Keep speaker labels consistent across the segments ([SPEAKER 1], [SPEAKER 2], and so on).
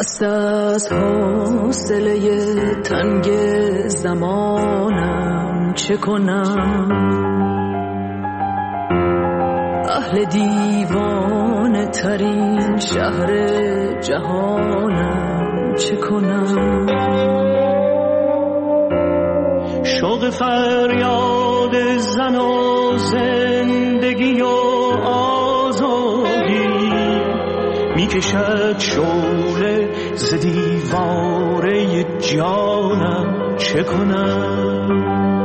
[SPEAKER 1] خسته از حوصله تنگ زمانم چه کنم، اهل دیوانه ترین شهر جهانم چه کنم.
[SPEAKER 2] شوق فریاد زن و زندگی و آزادی میکشد شعله ز دیواره جانم چه کنم.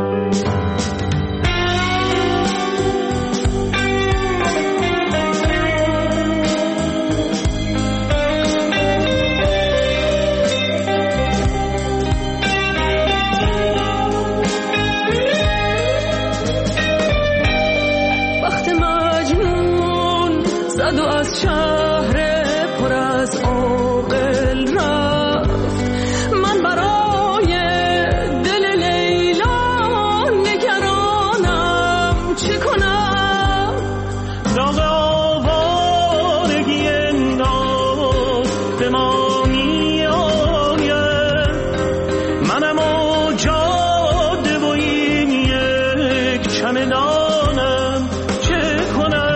[SPEAKER 1] زد و از شهر پر از عاقل رفت، من برای دل لیلا نگرانم چه کنم.
[SPEAKER 2] داغ آوارگی انداز به ما می آید، منم و جاده و این یک چمدانم چه کنم.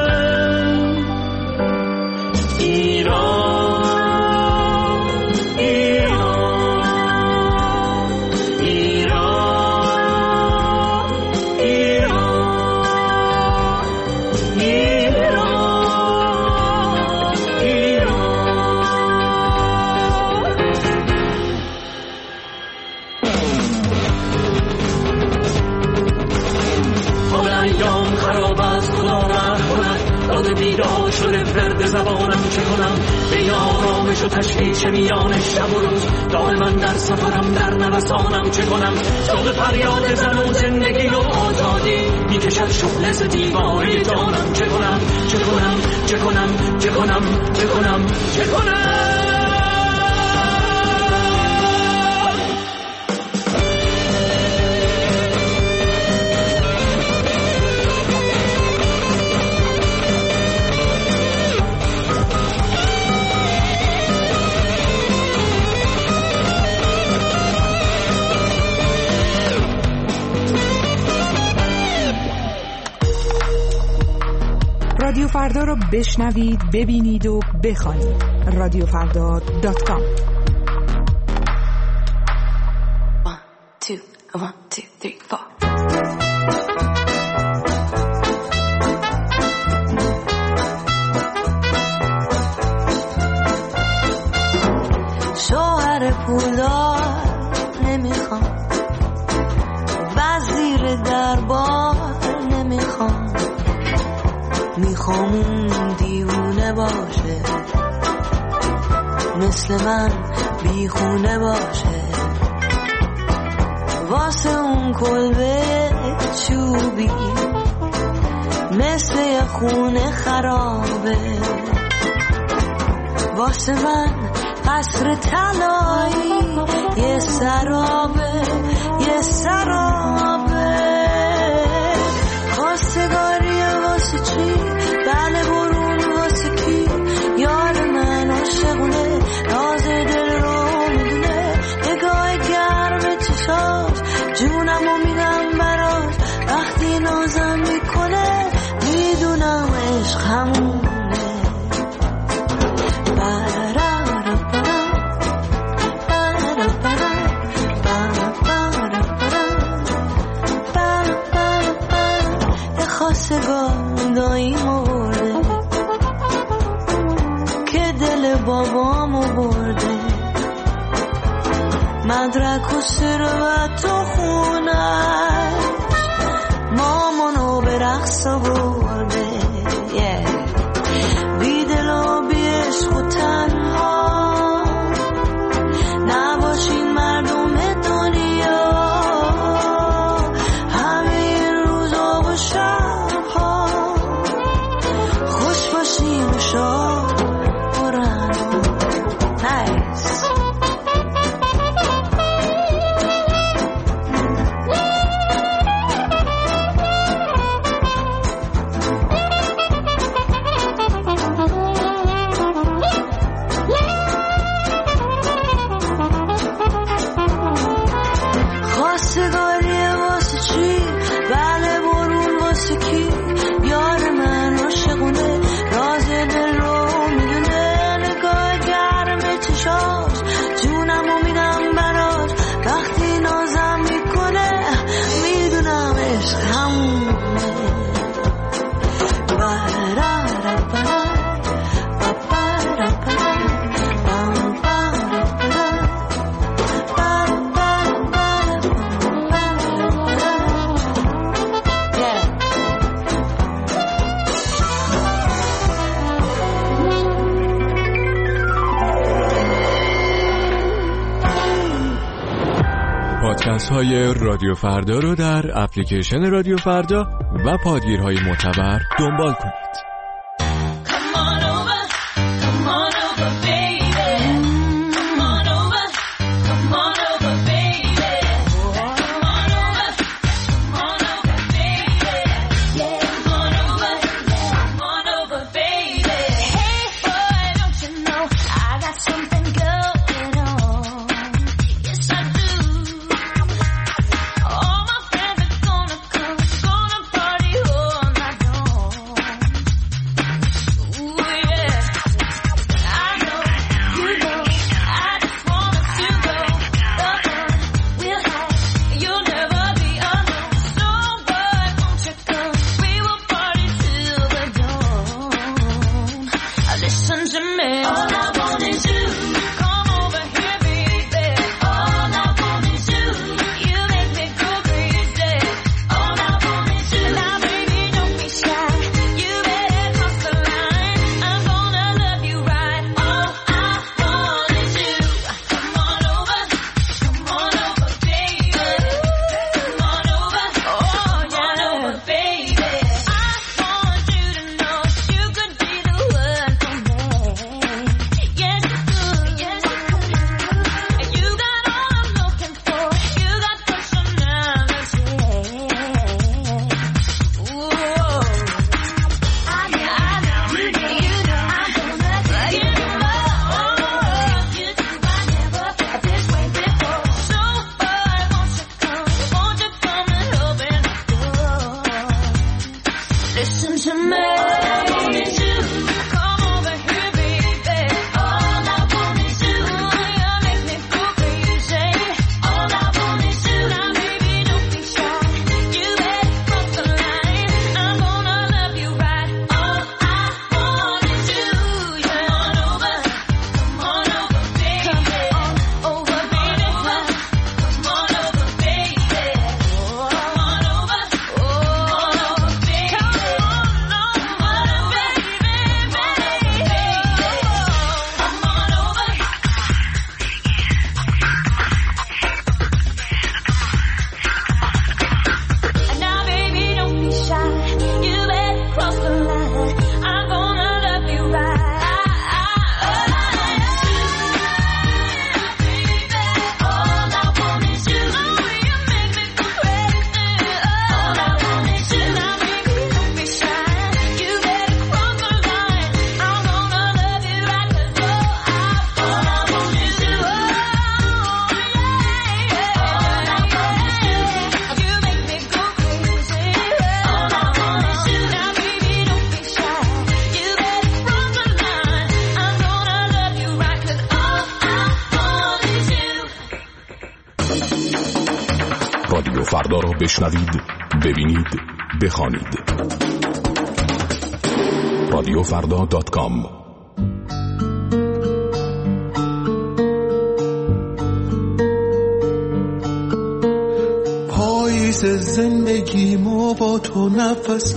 [SPEAKER 2] بیدار شده فرد زبانم چه کنم. به آرامش و تشویش میان شب و روز دائما در سفرم در نوسانم چه کنم. شوق فریاد زن و زندگی و آزادی میکشد شعله ز دیواره جانم چه کنم. چه کنم چه کنم چه کنم چه کنم چه کنم.
[SPEAKER 3] رادیو فردا رو بشنوید، ببینید و بخوانید. radiofrda.com.
[SPEAKER 1] 1 2 3 4.
[SPEAKER 4] شوهر پولدار نمیخوام، وزیر دربار نمیخوام، میخوام اون دیوونه باشه، مثل من بیخونه باشه، واسه اون کلبه چوبی مثل یه خونه خرابه، واسه من قصر طلایی یه سرابه یه سرابه. خواستگاریه واسه چی؟ بله برون واسه کی؟ یار من عاشقونه، راز دل رو میدونه، نگاه گرم چشاش جونمو میدم براش، وقتی نازم میکنه میدونم عشق همونه. خواستگاهی مرده که دل بابامو برده، مدرک و ثروت و خونه مامانو به رقص برده. بی دل و بی عشق و تنها نباشین مردم دنیا، همه روزا و شبها خوش باشیم و شاد برن. نایس. واسه کی یار من عاشقونه راز دل رو میدونه نگاه گرم چشاش جونمو میدم براش وقتی نازم میکنه میدونم عشق همونه
[SPEAKER 5] پادکست های رادیو فردا رو در اپلیکیشن رادیو فردا و پادگیرهای معتبر دنبال کنید.
[SPEAKER 6] رادیو فردا را بشنوید، ببینید، بخوانید. radiofrda.com.
[SPEAKER 7] پاییز زندگیمو با تو نفس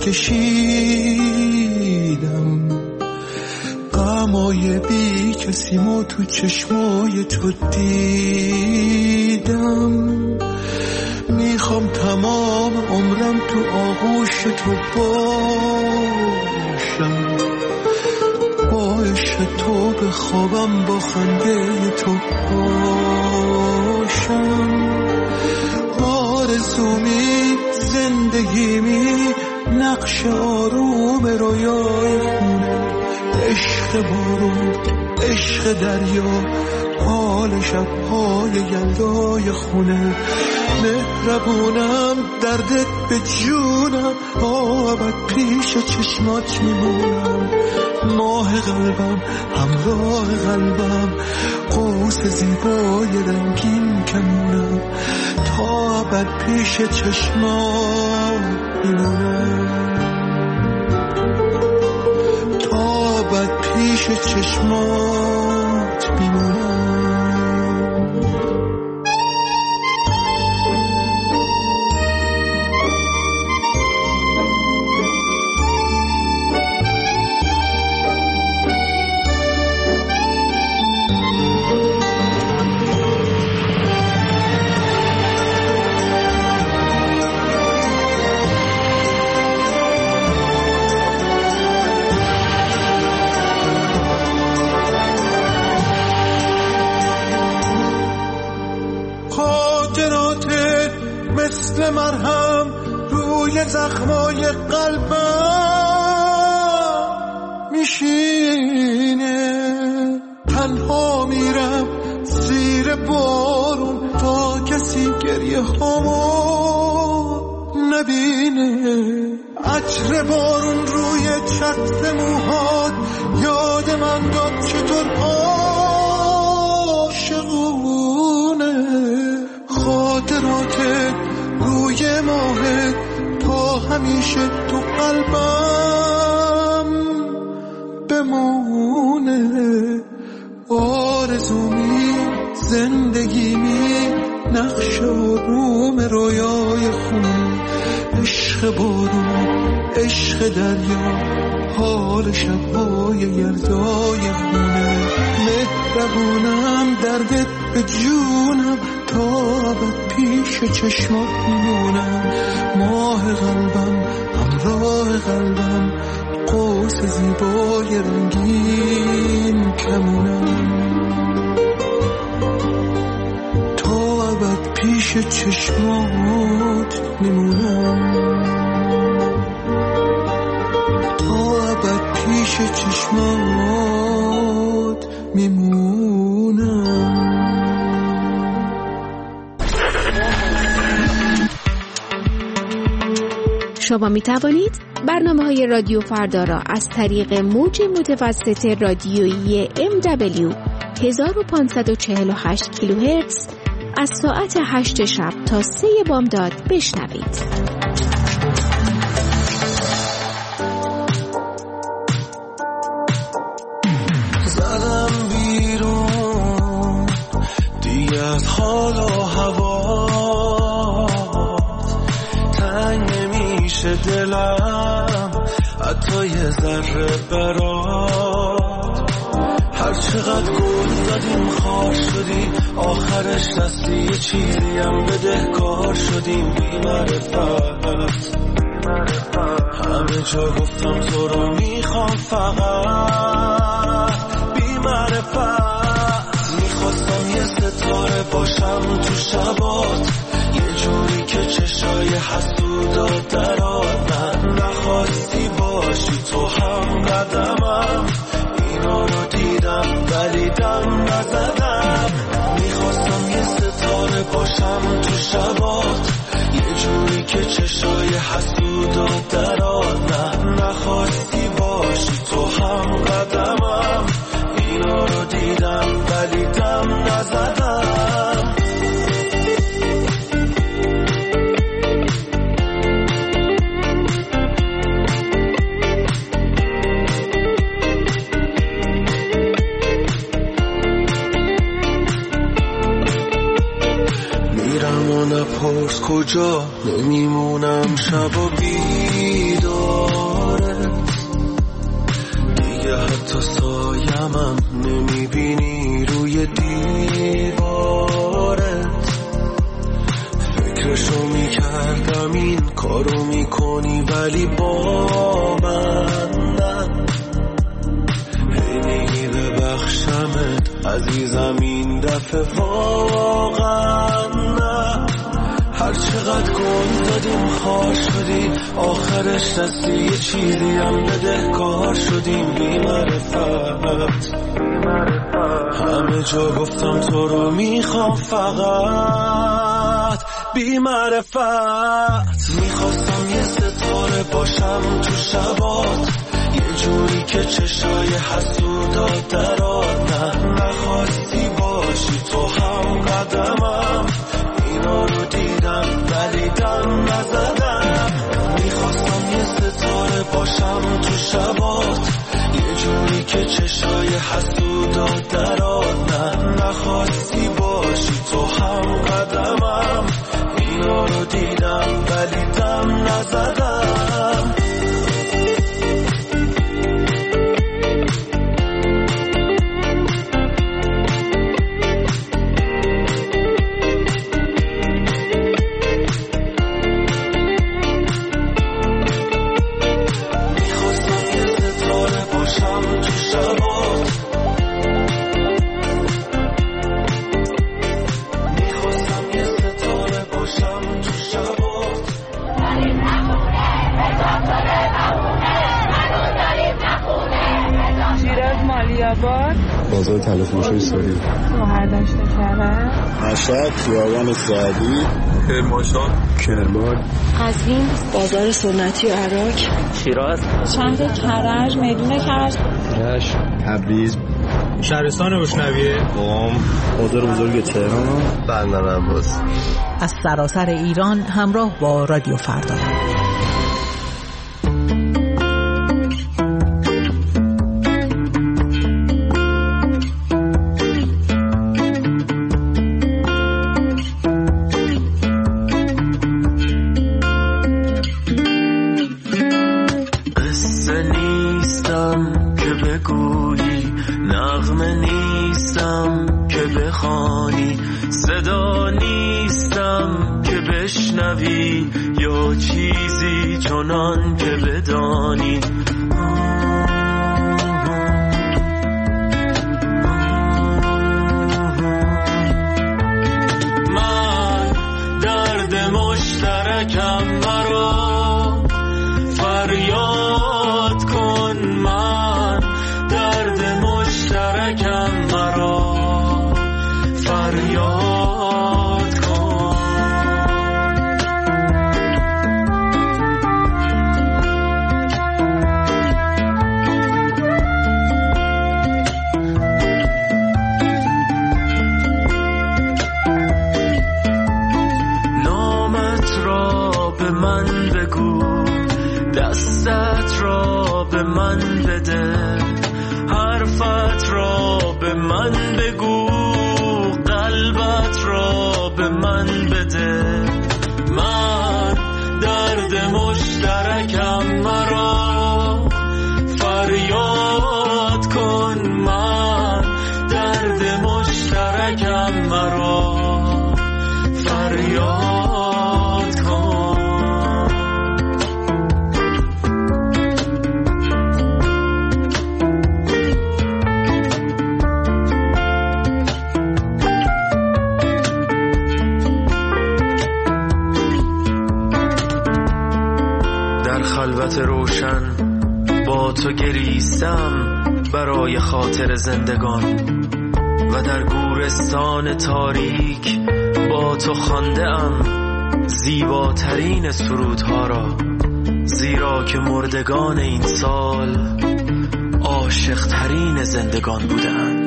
[SPEAKER 7] کشیدم، غمای بی کسیمو تو چشمای تو دیدم. میخوام تمام عمرم تو آغوش تو باشم، با عشق تو بخوابم، با خنده تو باشم. آرزومی زندگیمی نقش آروم رویای خونه، عشق بارون، عشق دریا، حال شب‌های یلدای خونه. مهربونم، دردت به جونم، پیش چشمات میمونم، ماه قلبم همراه قلبم، قوس زیبای رنگین کمونم، تا ابد پیش چشمات میمونم، تا ابد پیش چشمات میمونم. مثل مرهم روی زخمای قلبم میشینه، تنها میرم زیر بارون تا کسی گریه هامو نبینه، عطر بارون روی چتر موهات یاد من داد چطور عاشقونه، خاطراتت روی ماهت تا همیشه تو قلبم بمونه، آرزومی زندگیمی نقش آروم رویای خونه، عشق بارون عشق دریا حال شبهای یلدای خونه، مهربونم دردت به جونم تا ابد پیش چشمات میمونم، ماه قلبم همراه قلبم، قوس زیبای رنگین کمونم، تا ابد پیش چشمات میمونم، تا ابد پیش چشمات میمونم.
[SPEAKER 8] شما می توانید برنامه‌های رادیو فردا را از طریق موج متوسط رادیویی MW 1548 کیلوهرتز از ساعت 8 شب تا 3 بامداد بشنوید.
[SPEAKER 7] زدم بیرون دیگه از حال و هوا، تنگ نمیشه دلم حتی یه ذره برات، هر چقدر گل زدیم خار شدیم، آخرش دستی یه چیزی هم بدهکار شدیم، بی معرفت همه جا گفتم تو رو میخوام، فقط بی معرفت میخواستم یه ستاره باشم تو شبات، یه جوری که چشای حسودات درات، من نخواستی باشی تو هم قدمم، اینا رو دیدم ولی دم نزدم، میخواستم یه ستاره باشم تو شبات، یه جوری که چشای حسودات درات، نه نخواستی باشی تو هم قدمم، اینا رو دیدم ولی دم نزدم. میرم و نپرس کجا نمیمونم، شب و بیداره دیگه، حتی سایمم نمیبینی روی دیواره، فکرشو میکردم این کارو میکنی ولی با من نه، هی میگی ببخشمت عزیزم این دفعه واقعا نه، هر چقدر گل دادیم خار شدیم، آخرش دستی یه چیزی هم بدهکار شدیم، بی معرفت همه جا گفتم تو رو میخوام، فقط بی معرفت. میخواستم یه ستاره باشم تو شبات، یه جوری که چشای حسودات درات. نه نخواستی باشی تو هم قدمم، اینا رو دیدم ولی دم نزدم. میخواستم یه ستاره باشم تو شبات، یه جوری که چشای حسودات درات. نه نخواستی باشی تو هم قدمم، اینا رو دیدم ولی دم نزدم.
[SPEAKER 9] بازار تلفروشی سوری،
[SPEAKER 10] شهردشت کرد،
[SPEAKER 9] مشهد، خیابان سعدی،
[SPEAKER 11] کرمانشاه،
[SPEAKER 9] کرمان،
[SPEAKER 10] قزوین، بازار سنتی عراق،
[SPEAKER 11] شیراز،
[SPEAKER 10] شهر کرج، میدون کرج،
[SPEAKER 9] رشت، تبریز،
[SPEAKER 11] شهرستان روشنویه،
[SPEAKER 9] قم، بازار بزرگ تهران، بندرعباس.
[SPEAKER 3] از سراسر ایران همراه با رادیو فردا.
[SPEAKER 7] یا چیزی چنان که بدانی. من درد مشترکم مرا فریاد کن، من درد مشترکم مرا فریاد. دستت را به من بده، حرفت را به من بگو، قلبت را به من بده. من درد مشترکم مرا فریاد کن، من درد مشترکم مرا فریاد. خلوت روشن با تو گریستم برای خاطر زندگان، و در گورستان تاریک با تو خوانده‌ام زیباترین سرودها را، زیرا که مردگان این سال عاشق‌ترین زندگان بودند.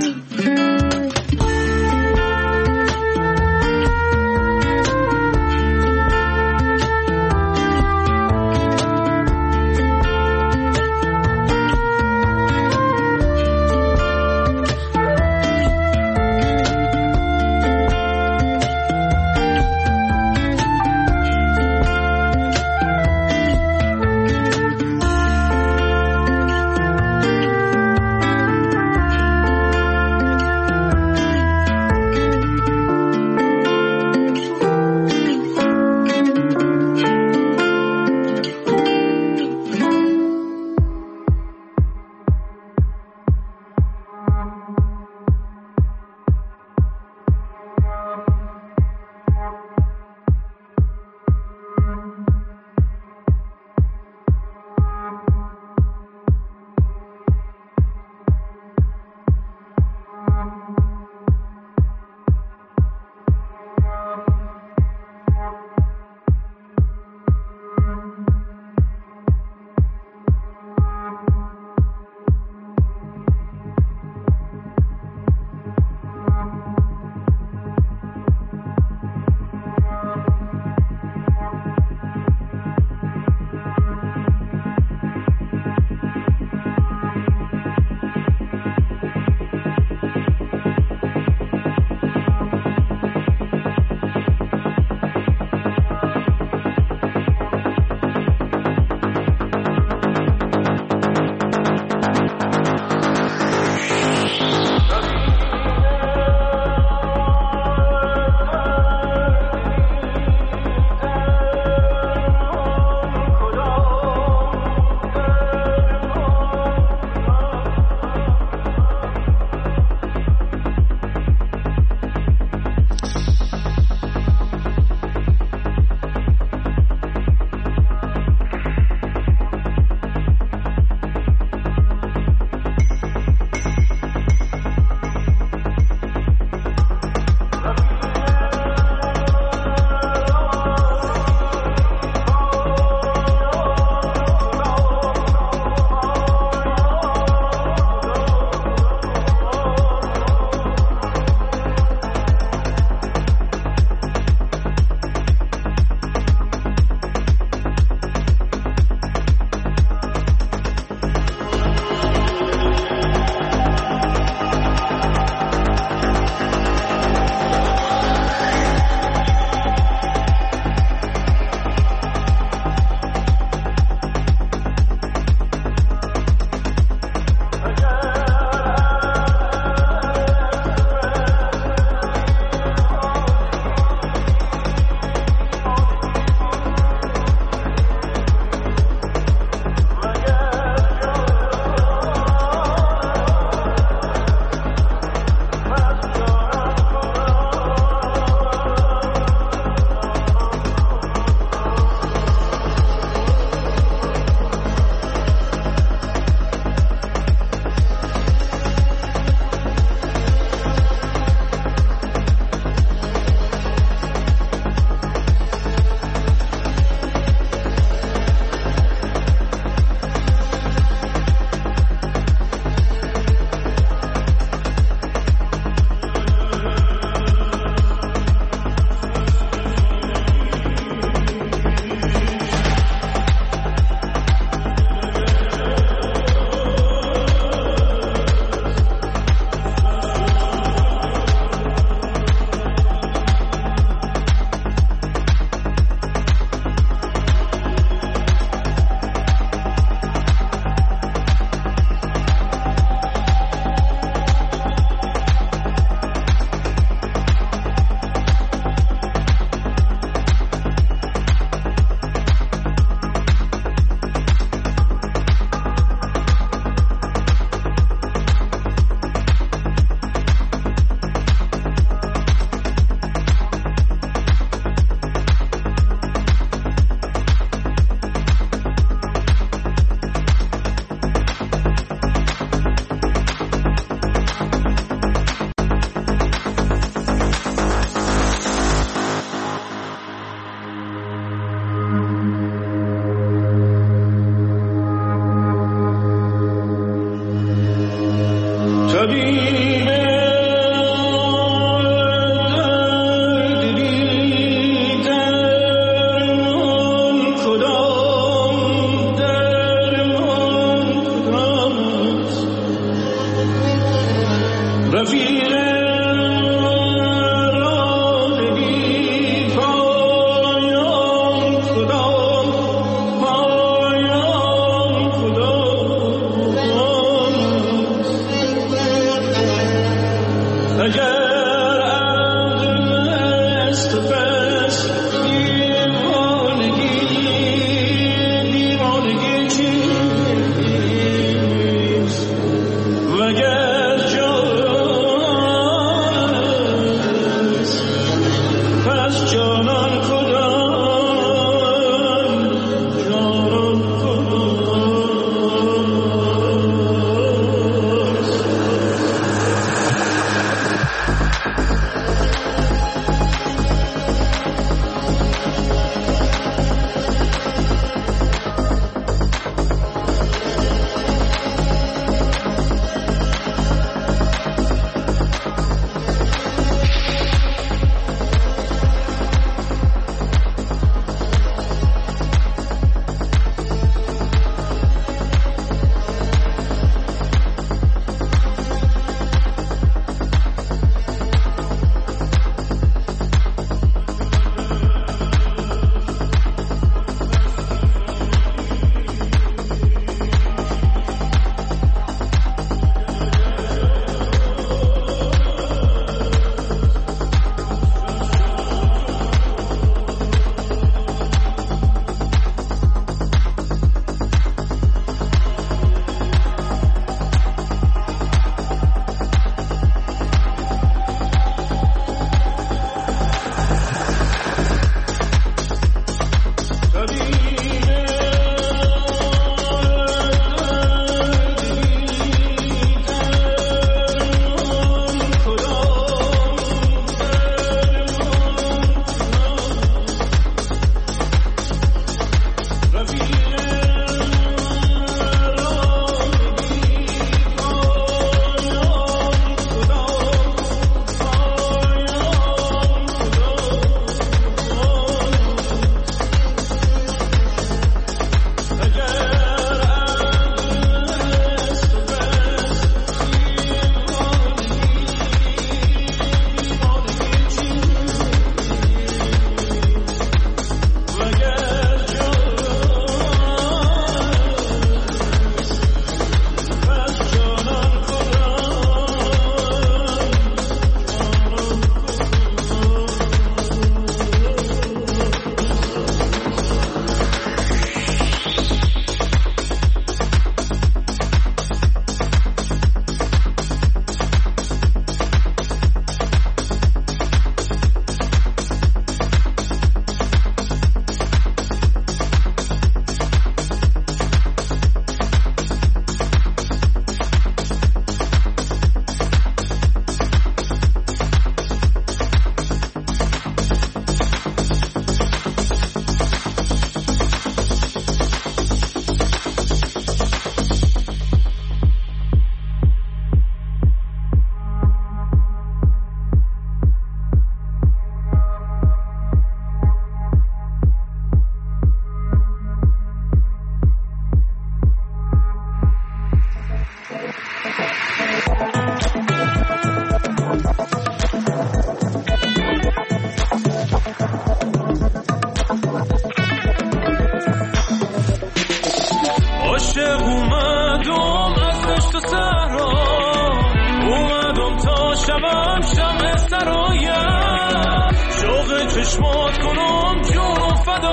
[SPEAKER 2] چشمات کنم جونم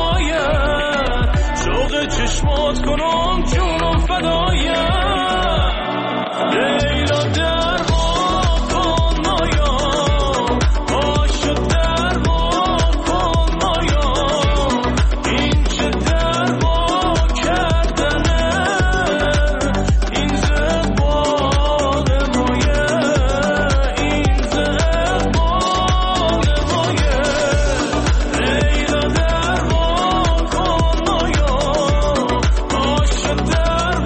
[SPEAKER 2] فدایت، شوق چشمات کنم جونم فدایت. لیلا در ما کن مایا، عاشق در ما کن مایا، این چه در ما کردنه، این زبان مایه، این زبان مایه. لیلا در ما کن مایا، عاشق در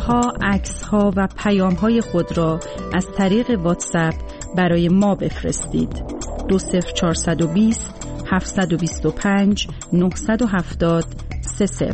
[SPEAKER 12] ها، عکس ها و پیام های خود را از طریق واتساپ برای ما بفرستید. 20420 725 970 30.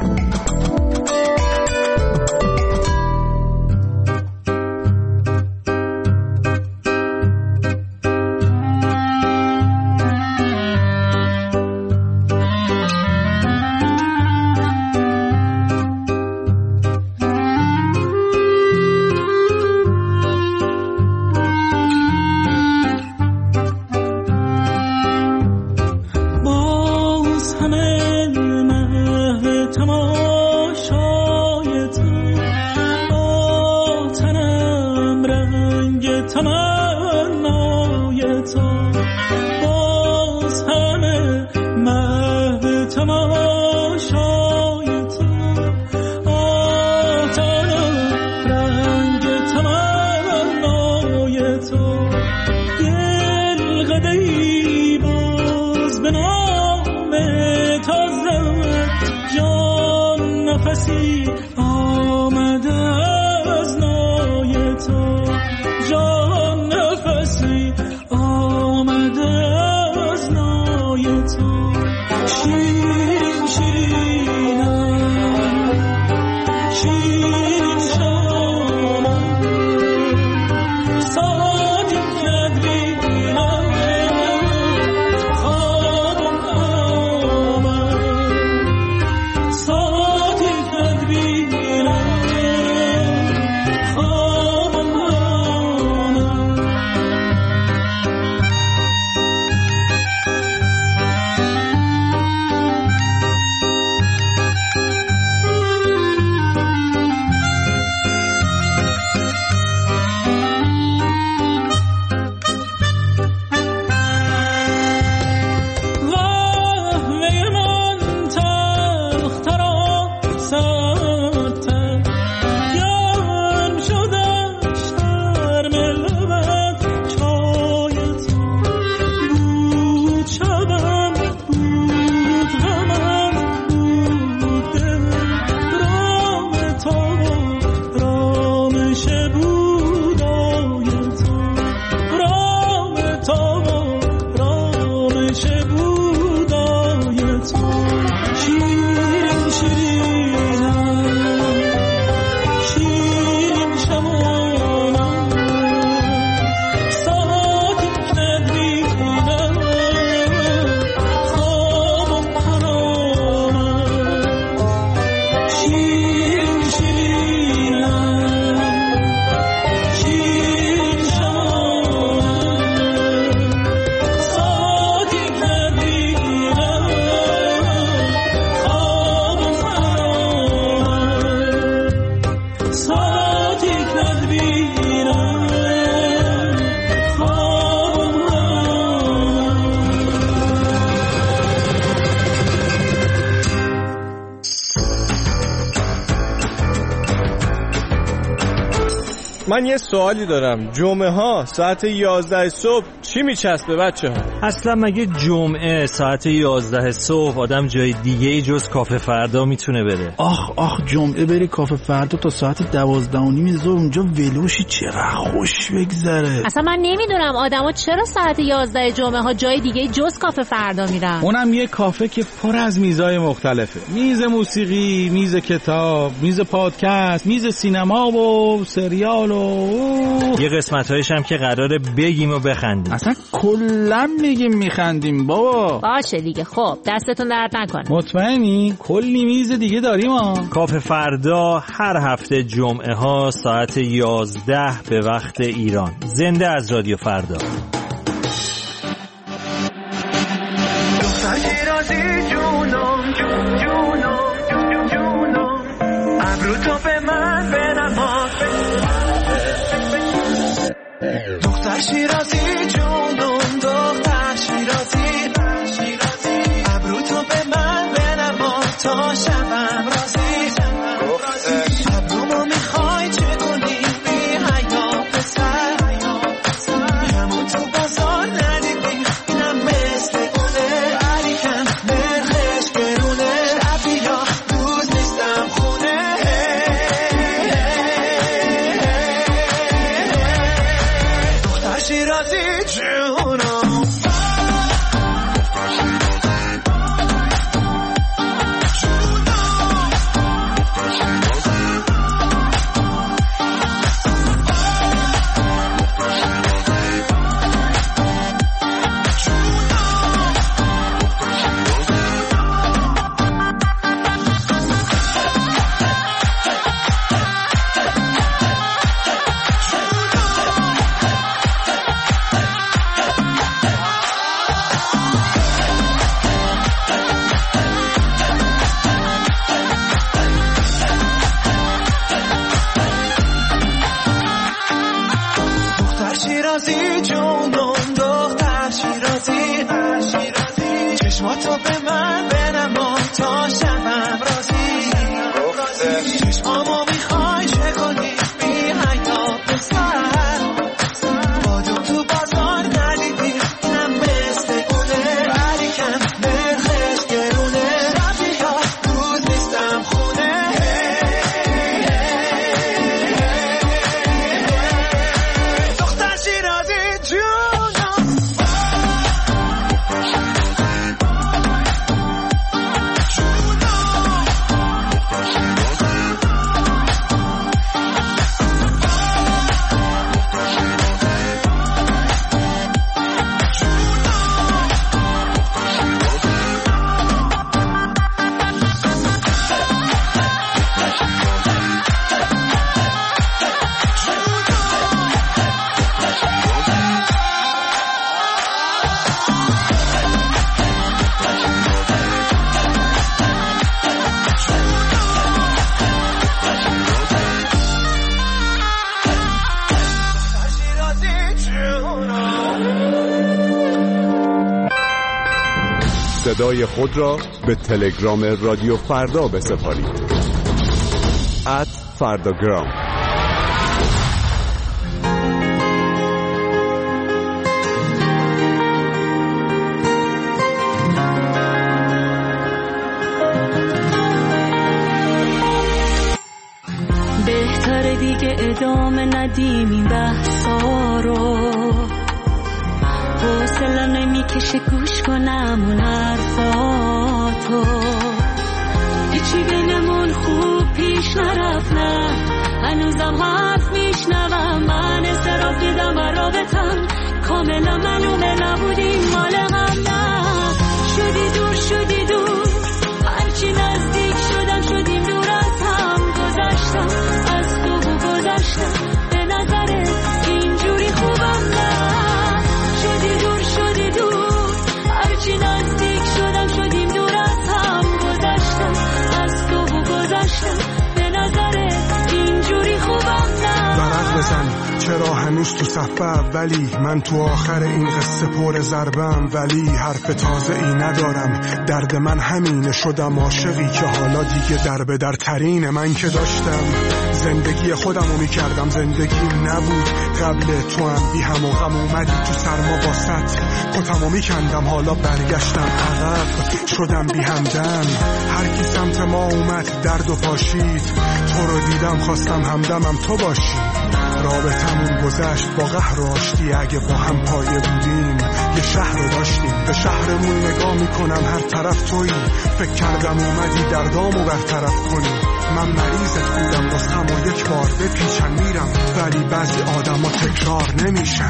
[SPEAKER 13] من یه سوالی دارم. جمعه ها ساعت 11 صبح چی میچسبه بچه ها؟
[SPEAKER 14] اصلا مگه جمعه ساعت 11 صبح آدم جای دیگه جز کافه فردا میتونه بره؟
[SPEAKER 15] آخ جمعه بری کافه فردا تا ساعت 12:30 ظهر اونجا ولوشی، چقدر خوش بگذره.
[SPEAKER 16] اصلا من نمیدونم آدما چرا ساعت 11 جمعه ها جای دیگه جز کافه فردا میرن.
[SPEAKER 15] اونم یه کافه که پر از میزای مختلفه. میز موسیقی، میز کتاب، میز پادکست، میز سینما و سریال و
[SPEAKER 14] یه قسمت‌هایش هم که قراره بگیم و بخندیم.
[SPEAKER 15] اصلا کلا میگیم میخندیم بابا.
[SPEAKER 16] باشه دیگه، خب دستتون درد نکنه.
[SPEAKER 15] مطمئنی؟ کلی میز دیگه داریم ها.
[SPEAKER 14] کافه فردا هر هفته جمعه ها ساعت 11 به وقت ایران. زنده از رادیو فردا.
[SPEAKER 4] دختر شیرازی جونم، دختر شیرازی، ابرو تو به من بنما تا شبم رازی. ابرومو میخوای چگونی بی حیا پسر، همون تو بازار ندیدی اینم مثل گونه، علیکم نرخش گرونه، شب یا روز نیستم خونه. من بنما تا شبم رازی چشمامو میخوای چه کنی بی حیا بسر بادم تو بازار ندیدی نم مثل گونه ولی کم نرخش گرونه شبی ها روز نیستم خونه دختر شیرازی جونم
[SPEAKER 17] صدای خود را به تلگرام رادیو فردا بسپارید. @فرداگرام.
[SPEAKER 1] بهتره دیگه ادامه ندیم این بحثا رو، حوصله نمیکشه گوش کنم اون حرفاتو، هیچی بینمون خوب پیش نرفت، نه هنوزم حرف میشنوم، من استراف دیدم و رابطم کاملا معلومه نبودیم مال هم، نه شدی دور هرچی نزدیک شدم شدیم دور از هم، گذشتم از تو گذشتم به نظرت اینجوری خوبم، نه شدی دور هرچی نزدیک شدم شدیم دور از هم، گذشتم از تو گذشتم به نظرت اینجوری خوبم، نه
[SPEAKER 18] ورق بزن چرا هنوز تو صفحه اولی، من تو آخر این قصه پر ضربم، ولی حرف تازه ای ندارم، درد من همینه شدم عاشقی که حالا دیگه در به در ترینه، من که داشتم زندگی خودمو میکردم، زندگی نبود قبل تو هم بی هم و غم، اومدی تو سرما باست کتمو میکندم، حالا برگشتم عقب شدم بی همدم، هر کی سمت ما اومد درد و پاشید، تو رو دیدم خواستم همدمم تو باشی، رابطمون گذشت با قهر و آشتی، اگه با هم پایه بودیم یه شهر رو داشتیم، به شهرمون نگاه میکنم هر طرف تویی، فکر کردم اومدی دردامو برطرف کنی، من مریضت بودم نسخم و یک بار بپیچن میرم، ولی بعضی آدم ها تکرار نمیشن.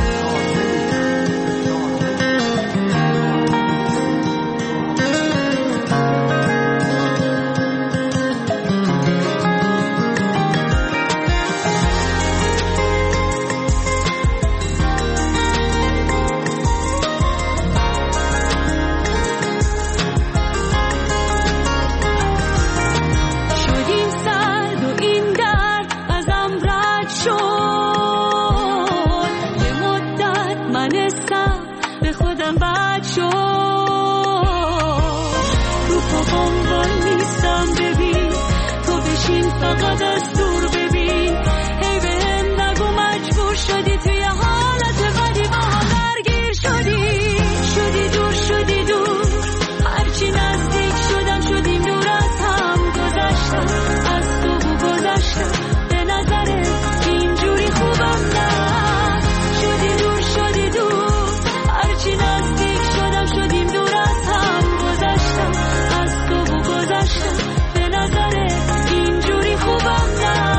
[SPEAKER 1] فقط از دور ببین، هی به هم نگو مجبور شدی توی حالت بدی با هم درگیر شدی دور هرچی نزدیک شدم شدیم دور از هم، گذشتم از تو گذشتم به نظرت اینجوری خوبم، نه شدی دور هرچی نزدیک شدم شدیم دور از هم، گذشتم از تو گذشتم به نظرت اینجوری خوبم، نه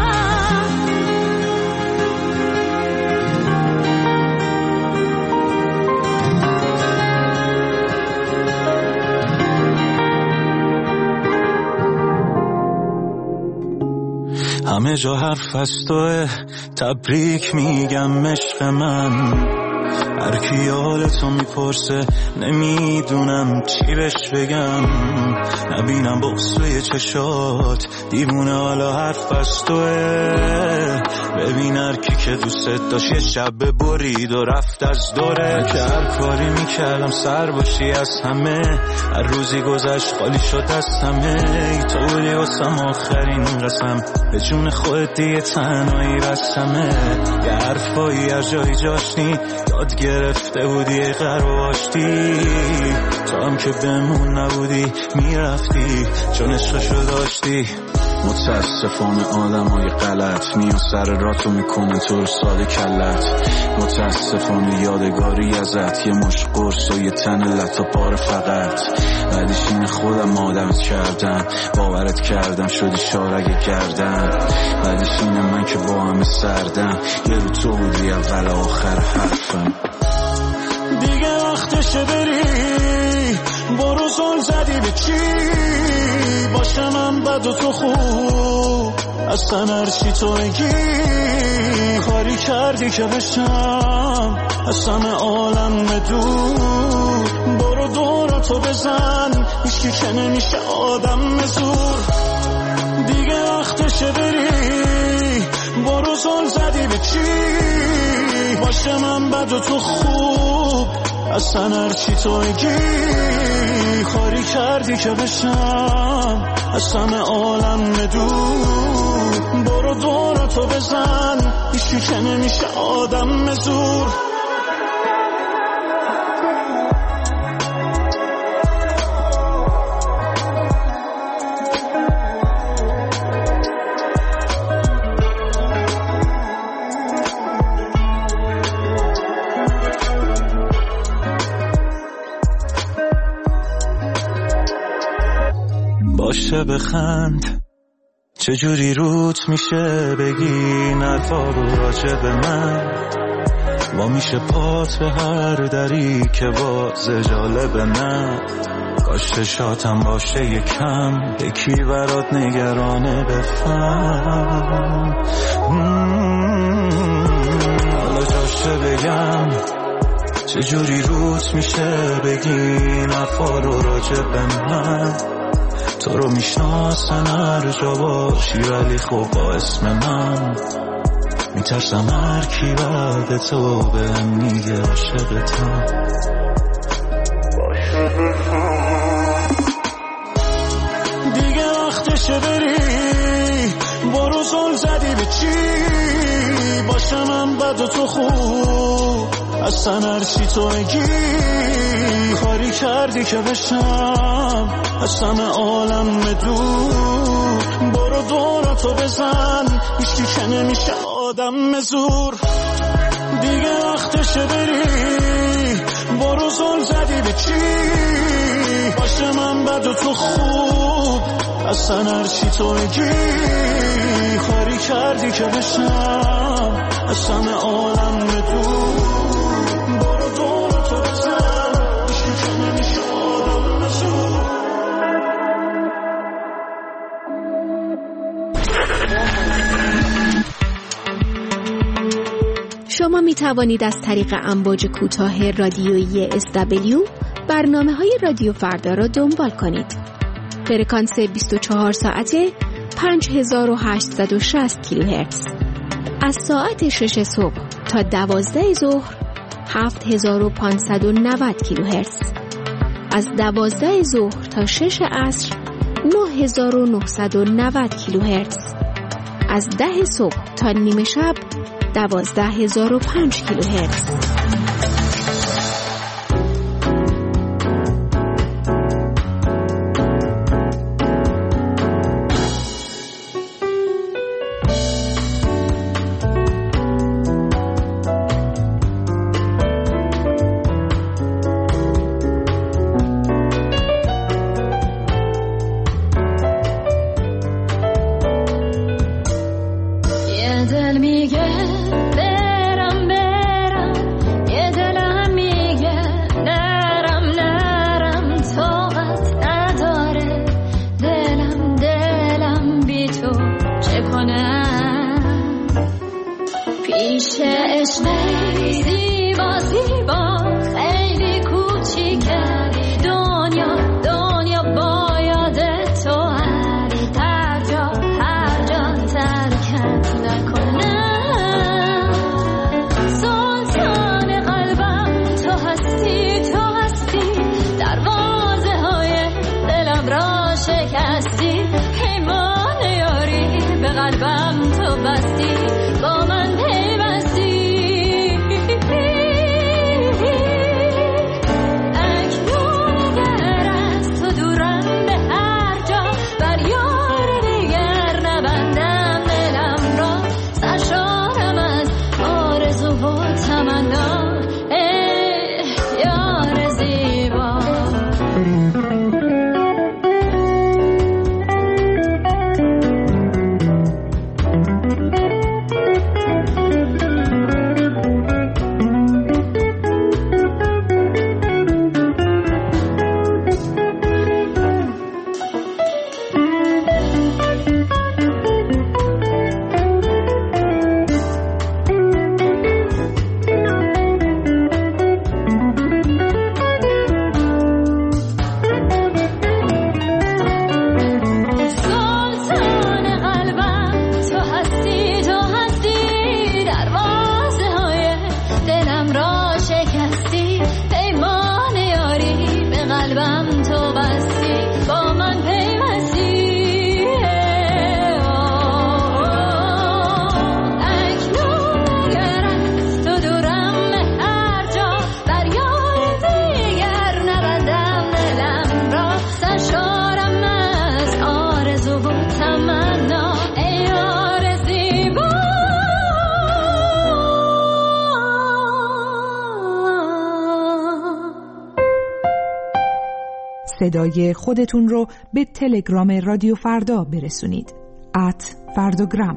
[SPEAKER 19] همه جا حرف از توه، تبریک میگم عشق من،
[SPEAKER 7] هر کی حالتو میپرسه نمیدونم چی بهش بگم، نبینم بغض روی چشات دیوونه حالا حرف از توه. ببین هر کی که دوست داشت یه شب برید و رفت از دوره. که هر کاری میکردم سر باشی از همه، هر روزی گذشت خالی شد از همه. تو بودی واسم آخرین قسم، به جون خودت دیگه تنهایی رسمه. یه حرفایی هر جایی جاشتی یاد گرفته بودی ای قرار آشتی. تو هم که بمون نبودی میرفتی چون عشقشو داشتی. متاسفانه آدم های غلط میان سر راتو میکنن تو رو ساده کلت. متاسفانه یادگاری ازت یه مش قرص و یه تن لطا پاره فقط. بعدش این خودم آدمت کردم، باورت کردم شدی شارگه کردم. بعدش اینه من که با همه سردم، یه رو تو بودی اول آخر حرفم. دیگه وقتشه بری، برو زل زدی به چی؟ باشه من بد و تو خوب، اصلا هرچی تو بگی. کاری کردی که بشم از همه عالم دور. برو دوراتو بزن، هیچکی که نمیشه آدم زور. دیگه وقتشه بری، برو زل زدی به چی؟ باشه من بد و تو خوب، اصلا هرچی تو بگی. کاری کردی که بشم از همه عالم دور. برو دوراتو بزن، هیچی که نمیشه آدم زور. باشه بخند، چجوری روت میشه بگی نرفا رو راجع به من. با میشه پات به هر دری که باز جالبه نه. کاش چشاتم باشه یکم، یکی برات نگرانه بفهم. حالا جاشه بگم چجوری روت میشه بگی نرفا رو راجع به من. تو رو میشناسن هر جا باشی ولی خب با اسم من میترسم هر کی بعد تو بهم میگه عاشقتم. دیگه وقتشه بری، برو زل زدی به چی؟ باشه من بد و تو خوب، اصلا هرچی تو بگی. کاری کردی که بشم از همه عالم دور. برو دوراتو بزن، هیچکی که نمیشه آدم زور. دیگه وقتشه بری، برو زل زدی به چی؟ باشه من بد و تو خوب، اصلا هرچی تو بگی. کاری کردی که بشم از همه عالم دور. برو دوراتو بزن، هیچکی که نمیشه آدم زور.
[SPEAKER 8] شما می توانید از طریق امواج کوتاه رادیویی SW برنامه‌های رادیو فردا را دنبال کنید. فرکانس 24 ساعته 5860 کیلوهرتز. از ساعت 6 صبح تا 12 ظهر 7590 کیلوهرتز. از 12 ظهر تا 6 عصر 9990 کیلوهرتز. از 10 صبح تا نیمه شب 12005 کیلوهرتز.
[SPEAKER 1] دل میگه برم شکستی پیمان یاری به قلبم تو بستی با من پیوستی اکنون اگر از تو دورم به هر جا بر یار دیگر نبندم دلم را سرشارم از آرزو و تمنا یار زیبا
[SPEAKER 3] صدای خودتون رو به تلگرام رادیو فردا برسونید. @فرداگرام.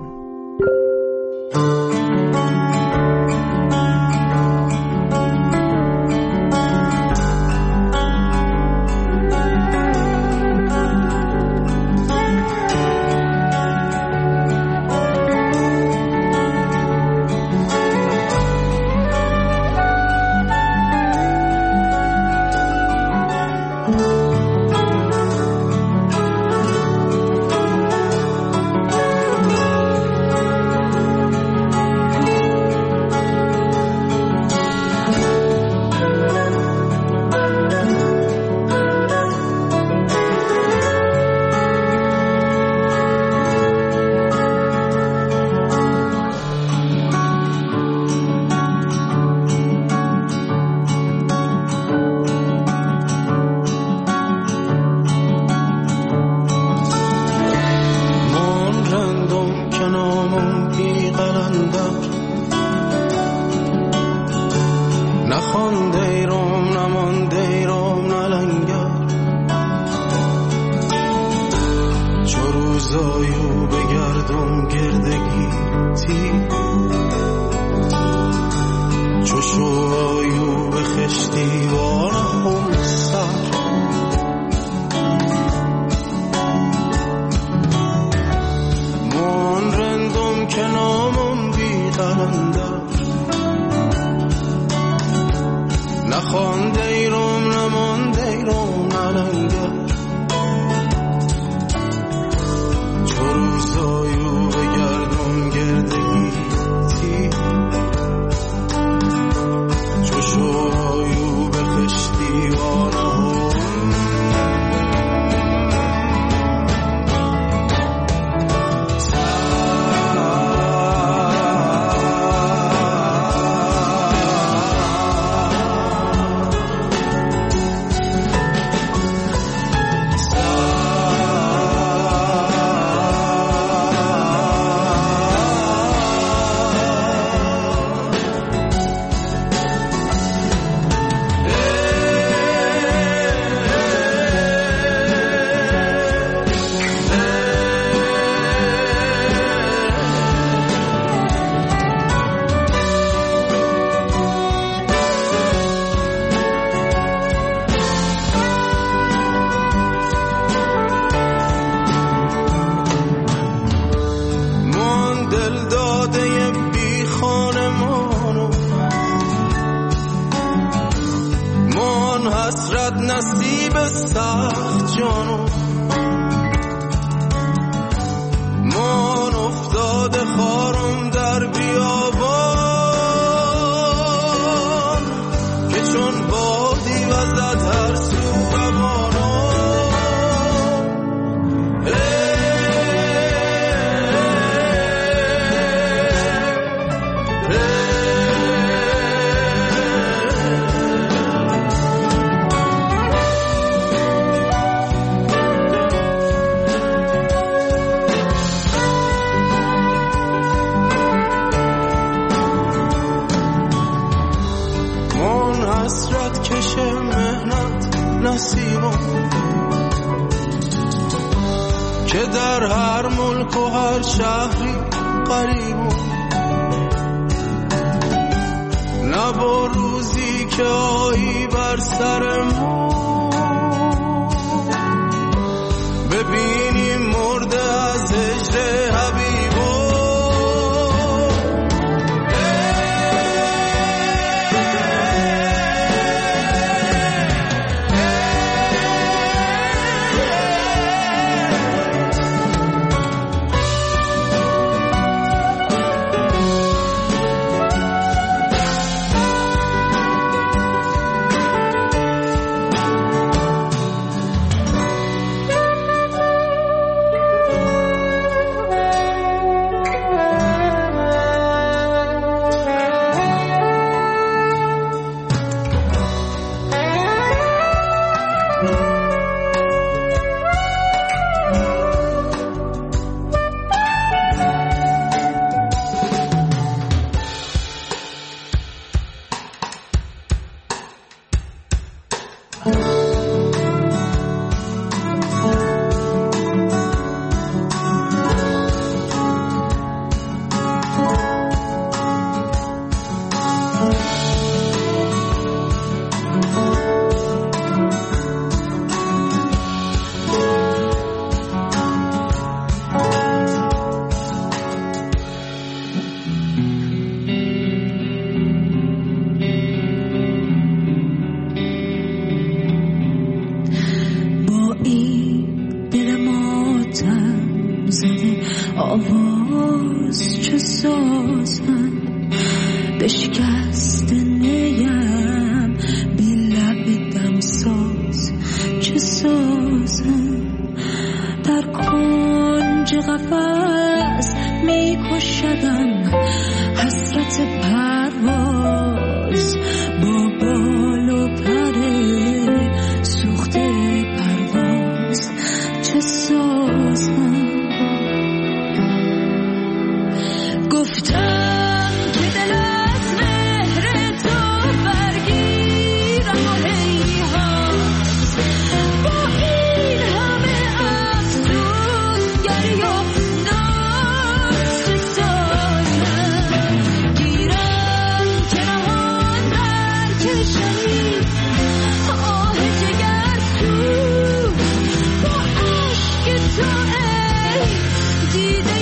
[SPEAKER 7] نصیب سخت جانو من افتاده خارم در بیابان که چون بادی وزد هر سو روانم در هر ملک و هر شهری قریبون، نه با روزی که آیی بر سر ما ببینیم مرده از هجر حبیبو.
[SPEAKER 1] آواز چه سازم بشکست نیم بی لب دمساز چه سازم در کنج قفس می کشدم حسرت پرواز با بال و پر سوخته پرواز چه سازم. گفتم که دل از مهر تو برگیرم و هیهات با این همه افسونگری و ناز چه سازم. گیرم که نهان برکشمی آه جگرسو با عشق تو ای دیده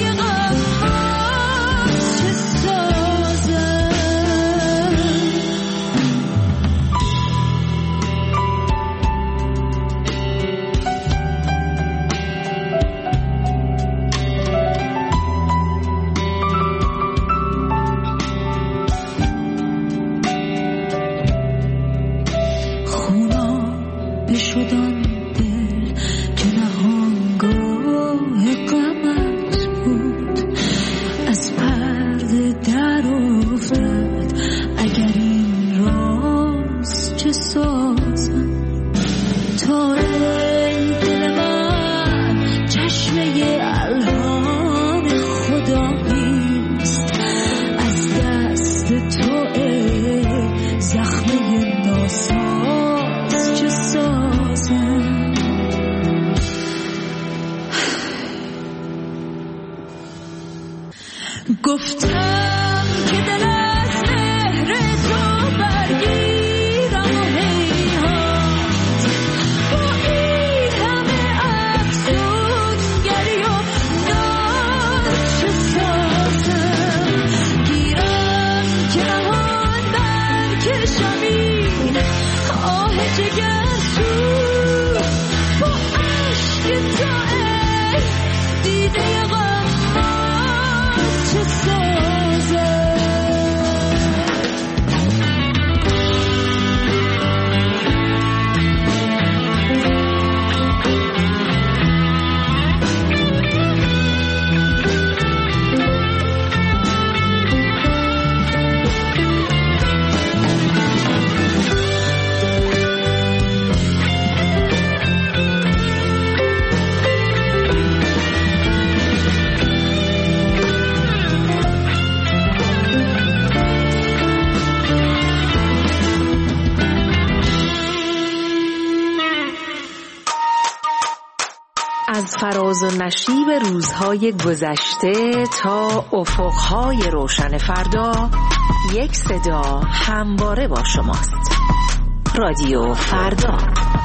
[SPEAKER 1] شدن دل که نهانگاه غمت بود از پرده در افتاد اگر این راز چه سازم. تا ای دل من چشمه الهام خداییست از دست تو ای زخمه ناساز چه سازم. گفتم که دل از مهر تو برگیرم و هیهات با این همه افسونگری و ناز چه سازم. گیرم که نهان برکشمی آه جگرسو با عشق تو ای دیده غماز چه سازم.
[SPEAKER 19] از فراز و نشیب روزهای گذشته تا افقهای روشن فردا، یک صدا همواره با شماست. رادیو فردا.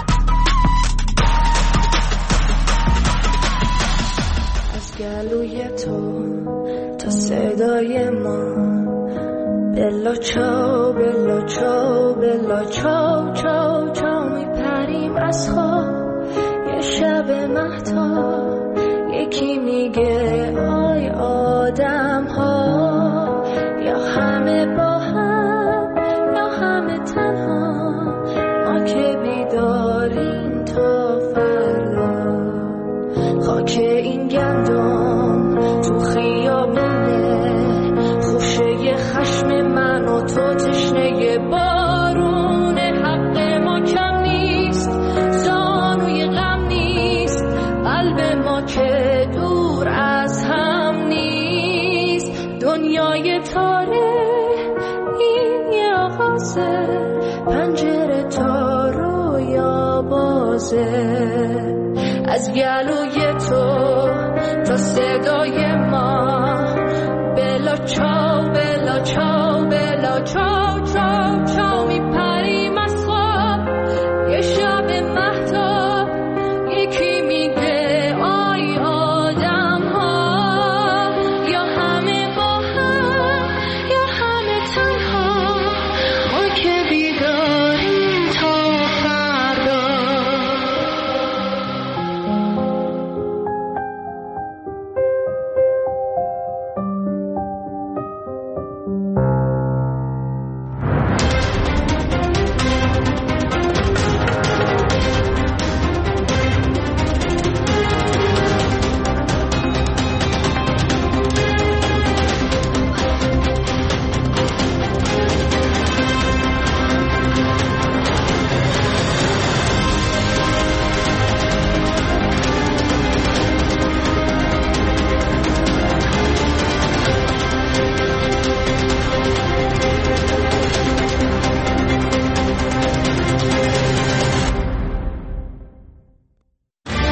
[SPEAKER 1] از گلوی تو تا صدای ما، بلا چاو بلا چاو بلا چاو چاو چاو میپریم از خواب. یه شب مهتاب یکی میگه آی آدم ها، یا همه با هم یا همه تنها، ما که بیداریم تا فردا. خاک این گندم تو خیابونه، خوشه خشم من و تو تشنه بارونه. حق ما کم نیست، زانوی غم نیست، قلب ما که دور از هم نیست. دنیای تاره این یه آغازه، پنجره تا رویا بازه. از گلوی تو تا صدای ما، بلا چاو بلا چاو بلا چاو